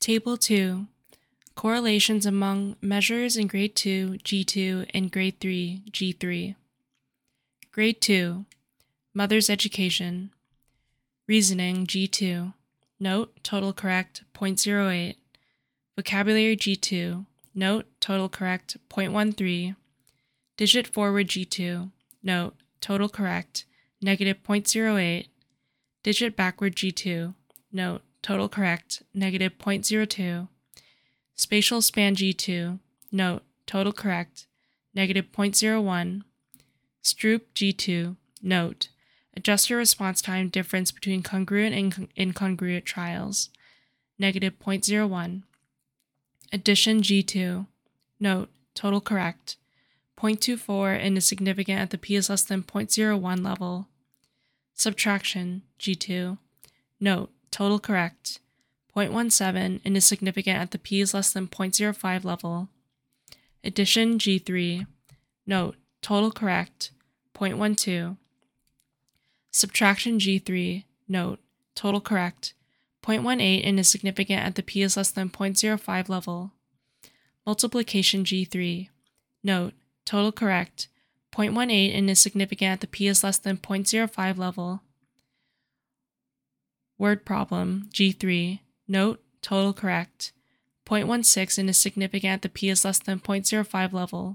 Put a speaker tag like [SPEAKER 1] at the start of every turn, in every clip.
[SPEAKER 1] Table 2. Correlations among measures in Grade 2, G2, and Grade 3, G3. Grade 2. Mother's Education. Reasoning, G2. Note, total correct, 0.08. Vocabulary, G2. Note, total correct, 0.13. Digit forward, G2. Note, total correct, negative 0.08. Digit backward, G2. Note, total correct, negative 0.02. Spatial span, G2. Note, total correct, negative 0.01. Stroop, G2. Note, adjust your response time difference between congruent and incongruent trials, negative 0.01. Addition, G2. Note, total correct, 0.24 and is significant at the p is less than 0.01 level. Subtraction, G2. Note, total correct, 0.17 and is significant at the p is less than 0.05 level. Addition, G3. Note, total correct, 0.12. Subtraction, G3. Note, total correct, 0.18 and is significant at the p is less than 0.05 level. Multiplication, G3. Note, total correct, 0.18 and is significant at the p is less than 0.05 level. Word problem, G3. Note, total correct, 0.16 and is significant at the p is less than 0.05 level.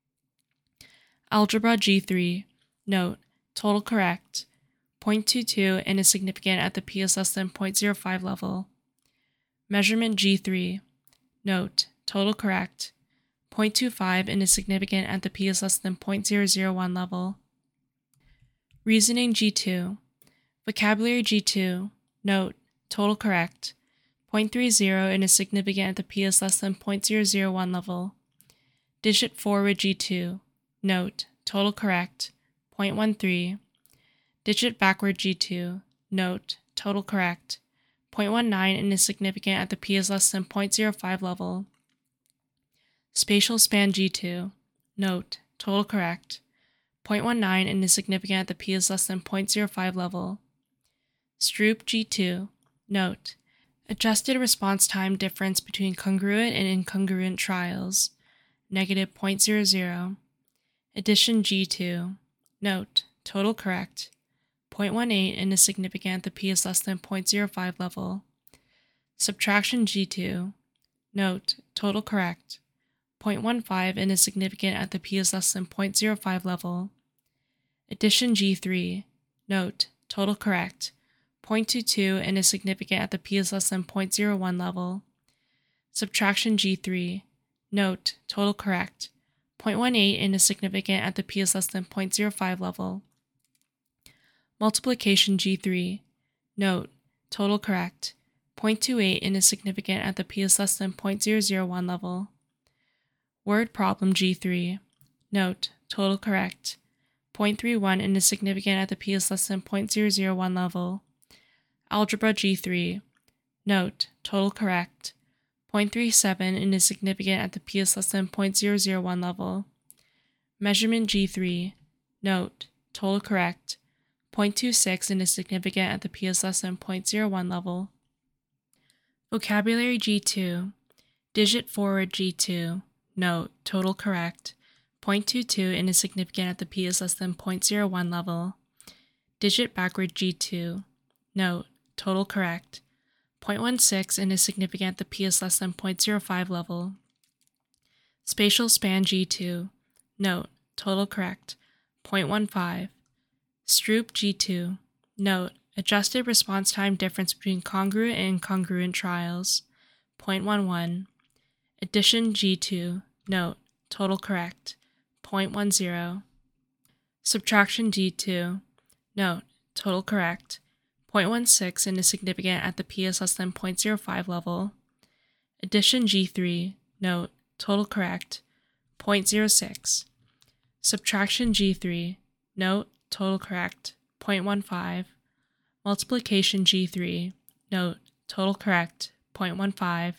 [SPEAKER 1] Algebra, G3. Note, total correct, 0.22 and is significant at the p is less than 0.05 level. Measurement, G3. Note, total correct, 0.25 and is significant at the p is less than 0.001 level. Reasoning, G2. Vocabulary, G2. Note, total correct, 0.30 and is significant at the p is less than 0.001 level. Digit forward, G2. Note, total correct, 0.13. Digit backward, G2. Note, total correct, 0.19 and is significant at the p is less than 0.05 level. Spatial span, G2. Note, total correct, 0.19 and is significant at the p is less than 0.05 level. Stroop, G2. Note, adjusted response time difference between congruent and incongruent trials, negative 0.00. Addition, G2. Note, total correct, 0.18 and is significant at the p is less than 0.05 level. Subtraction, G2. Note, total correct, 0.15 and is significant at the p is less than 0.05 level. Addition, G3. Note, total correct, 0.22 and is significant at the p is less than 0.01 level. Subtraction, G3. Note, total correct, 0.18 and is significant at the p is less than 0.05 level. Multiplication, G3. Note, total correct, 0.28 and is significant at the p is less than 0.001 level. Word problem, G3. Note, total correct, 0.31 and is significant at the p is less than 0.001 level. Algebra, G3. Note, total correct, 0.37 and is significant at the p is less than 0.001 level. Measurement, G3. Note, total correct, 0.26 and is significant at the p is less than 0.01 level. Vocabulary, G2. Digit forward, G2. Note, total correct, 0.22 and is significant at the p is less than 0.01 level. Digit backward, G2. Note, total correct, 0.16 and is significant at the p is less than 0.05 level. Spatial span, G2. Note, total correct, 0.15. Stroop, G2. Note, adjusted response time difference between congruent and incongruent trials, 0.11. Addition, G2. Note, total correct, 0.10. Subtraction, G2. Note, total correct, 0.16 and is significant at the p is less than 0.05 level. Addition, G3. Note, total correct, 0.06. Subtraction, G3. Note, total correct, 0.15. Multiplication, G3. Note, total correct, 0.15.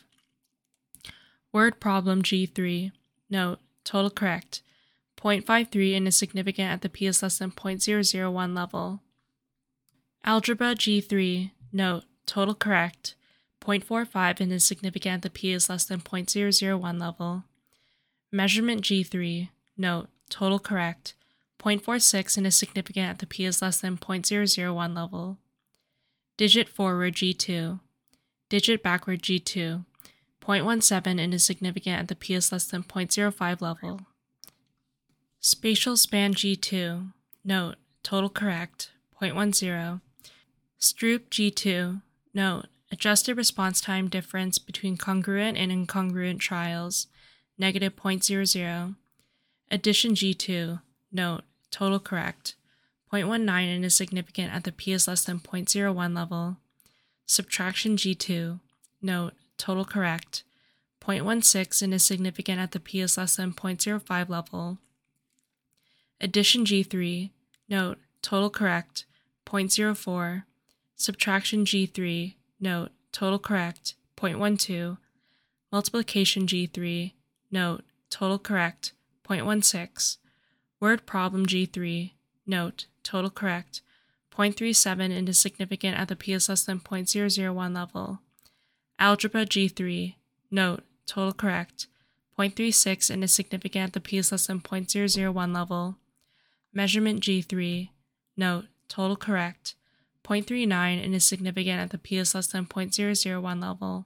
[SPEAKER 1] Word problem, G3. Note, total correct, 0.53 and is significant at the p is less than 0.001 level. Algebra, G3. Note, total correct, 0.45 and is significant at the p is less than 0.001 level. Measurement G3, note, total correct, 0.46 and is significant at the p is less than 0.001 level. Digit forward G2, digit backward G2, 0.17 and is significant at the p is less than 0.05 level. Spatial span G2, note, total correct, 0.10. Stroop G2, note, adjusted response time difference between congruent and incongruent trials, negative 0.00. Addition G2, note, total correct, 0.19 and is significant at the p is less than 0.01 level. Subtraction G2, note, total correct, 0.16 and is significant at the p is less than 0.05 level. Addition G3, note, total correct, 0.04. Subtraction G3, note, total correct, 0.12. Multiplication G3, note, total correct, 0.16. Word problem G3, note, total correct, 0.37 and is significant at the p is less than 0.001 level. Algebra G3, note, total correct, 0.36 and is significant at the p is less than 0.001 level. Measurement G3, note, total correct, 0.39 and is significant at the p is less than 0.001 level.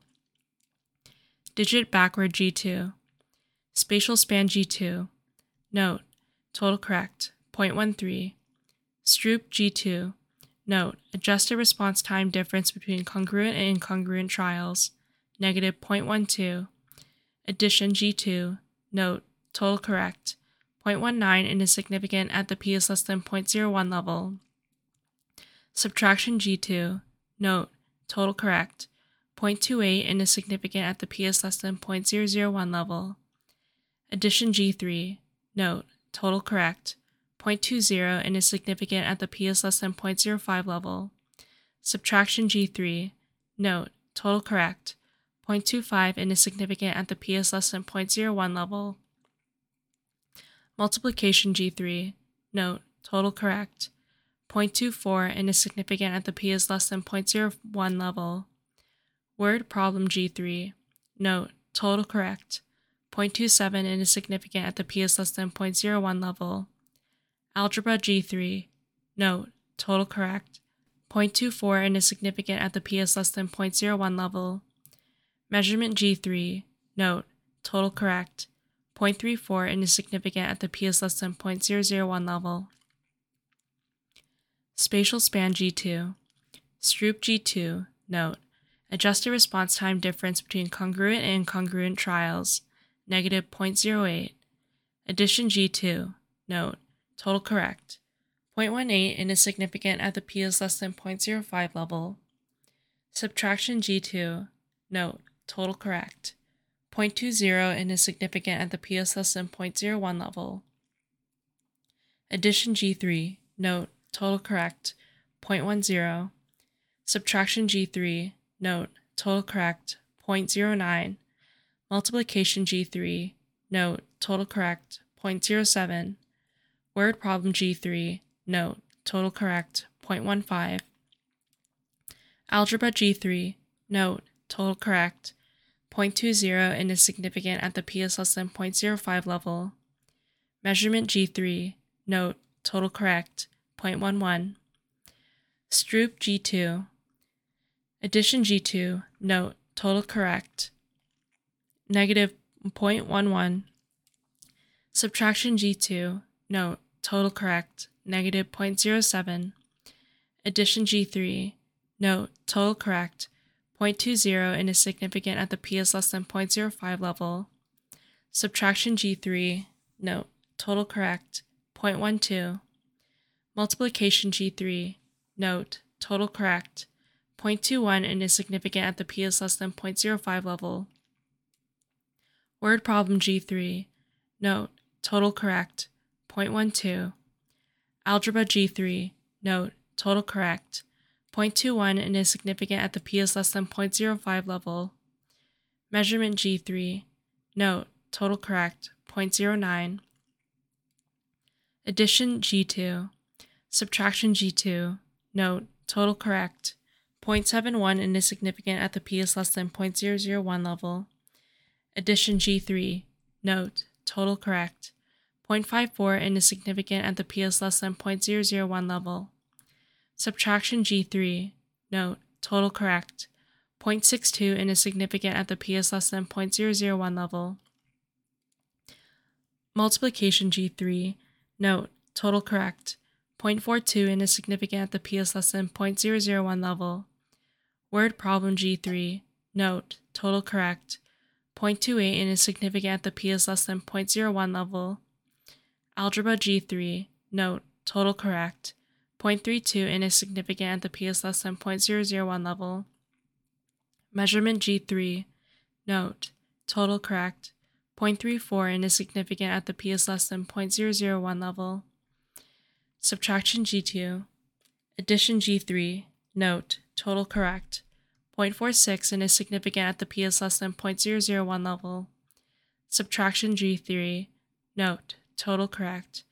[SPEAKER 1] Digit backward G2, spatial span G2, note, total correct, 0.13. Stroop G2, note, adjusted response time difference between congruent and incongruent trials, negative 0.12. Addition G2, note, total correct, 0.19 and is significant at the p is less than 0.01 level. Subtraction G2, note, total correct, 0.28 and is significant at the p is less than 0.001 level. Addition G3, note, total correct, 0.20 and is significant at the p is less than 0.05 level. Subtraction G3, note, total correct, 0.25 and is significant at the p is less than 0.01 level. Multiplication G3, note, total correct, 0.24 and is significant at the p is less than 0.01 level. Word problem G3, note, total correct, 0.27 and is significant at the p is less than 0.01 level. Algebra G3, note, total correct, 0.24 and is significant at the p is less than 0.01 level. Measurement G3, note, total correct, 0.34 and is significant at the p is less than 0.001 level. Spatial span G2, Stroop G2, note, adjusted response time difference between congruent and incongruent trials, negative 0.08. Addition G2, note, total correct, 0.18 and is significant at the p is less than 0.05 level. Subtraction G2, note, total correct, 0.20 and is significant at the p is less than 0.01 level. Addition G3, note, total correct, 0.10. Subtraction G3, note, total correct, 0.09. Multiplication G3, note, total correct, 0.07. Word problem G3, note, total correct, 0.15. Algebra G3, note, total correct, 0.20 and is significant at the p is less than 0.05 level. Measurement G3, note, total correct, 0.11. Stroop G2. Addition G2, note, total correct, negative 0.11. Subtraction G2, note, total correct, negative 0.07. Addition G3, note, total correct, 0.20 and is significant at the p is less than 0.05 level. Subtraction G3, note, total correct, 0.12. Multiplication G3, note, total correct, 0.21 and is significant at the p is less than 0.05 level. Word problem G3, note, total correct, 0.12. Algebra G3, note, total correct, 0.21 and is significant at the p is less than 0.05 level. Measurement G3, note, total correct, 0.09. Addition G2. Subtraction G2, note, total correct, 0.71 and is significant at the p is less than 0.001 level. Addition G3, note, total correct. 0.54 and is significant at the p is less than 0.001 level. Subtraction G3, note, total correct. 0.62 and is significant at the p is less than 0.001 level. Multiplication G3, note, total correct. 0.42 and is significant at the p is less than 0.001 level. Word problem G3, note, total correct. 0.28 and is significant at the p is less than 0.01 level. Algebra G3, note, total correct. 0.32 and is significant at the p is less than 0.001 level. Measurement G3, note, total correct. 0.34 and is significant at the p is less than 0.001 level. Subtraction G2, addition G3, note, total correct. 0.46 and is significant at the p is less than 0.001 level. Subtraction G3, note, total correct.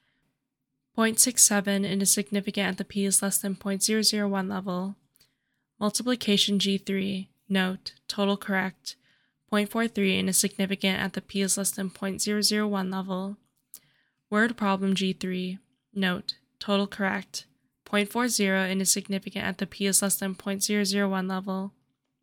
[SPEAKER 1] 0.67 and is significant at the p is less than 0.001 level. Multiplication G3, note, total correct. 0.43 and is significant at the p is less than 0.001 level. Word problem G3, note, total correct. 0.40 and is significant at the p is less than 0.001 level.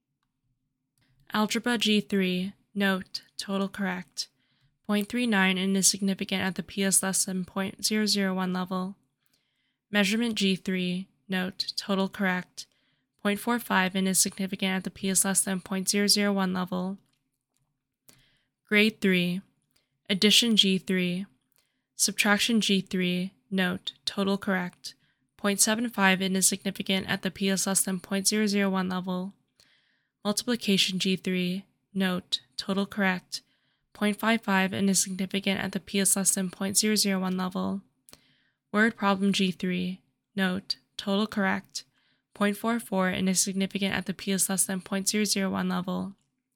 [SPEAKER 1] Algebra G3, note, total correct. 0.39 and is significant at the p is less than 0.001 level. Measurement G3, note, total correct. 0.45 and is significant at the p is less than 0.001 level. Grade 3, addition G3, subtraction G3, note, total correct. 0.75 and is significant at the p is less than 0.001 level. Multiplication G3, note, total correct. 0.55 and is significant at the p is less than 0.001 level. Word problem G3, note, total correct. 0.44 and is significant at the p is less than 0.001 level.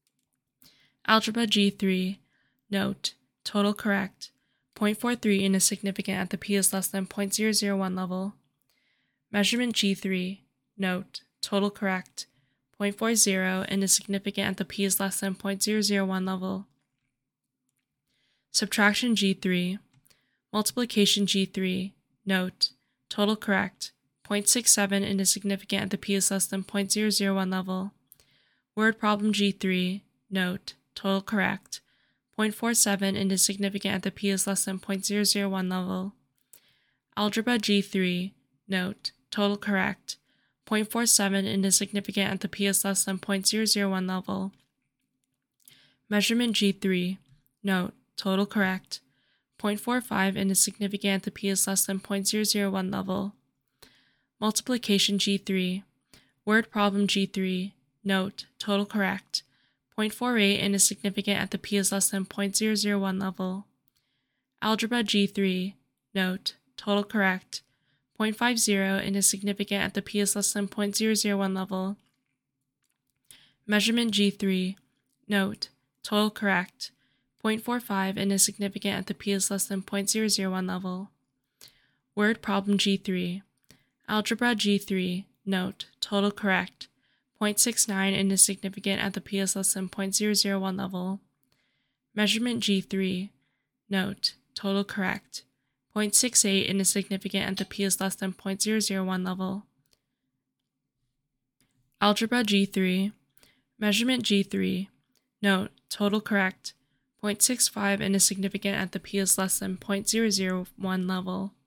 [SPEAKER 1] Algebra G3, note, total correct. 0.43 and is significant at the p is less than 0.001 level. Measurement G3, note, total correct. 0.40 and is significant at the p is less than 0.001 level. Subtraction G3, multiplication G3, note, total correct. 0.67 and is significant at the p is less than 0.001 level. Word problem G3, note, total correct. 0.47 and is significant at the p is less than 0.001 level. Algebra G3, note, total correct. 0.47 and is significant at the p is less than 0.001 level. Measurement G3, note, total correct. 0.45 and is significant at the p is less than 0.001 level. Multiplication G3, word problem G3, note, total correct. 0.48 and is significant at the p is less than 0.001 level. Algebra G3, note, total correct. 0.50 and is significant at the p is less than 0.001 level. Measurement G3, note, total correct. 0.45 and is significant at the p is less than 0.001 level. Word problem G3, algebra G3, note, total correct. 0.69 and is significant at the p is less than 0.001 level. Measurement G3, note, total correct. 0.68 and is significant at the p is less than 0.001 level. Algebra G3, measurement G3, note, total correct. 0.65 and is significant at the p is less than 0.001 level.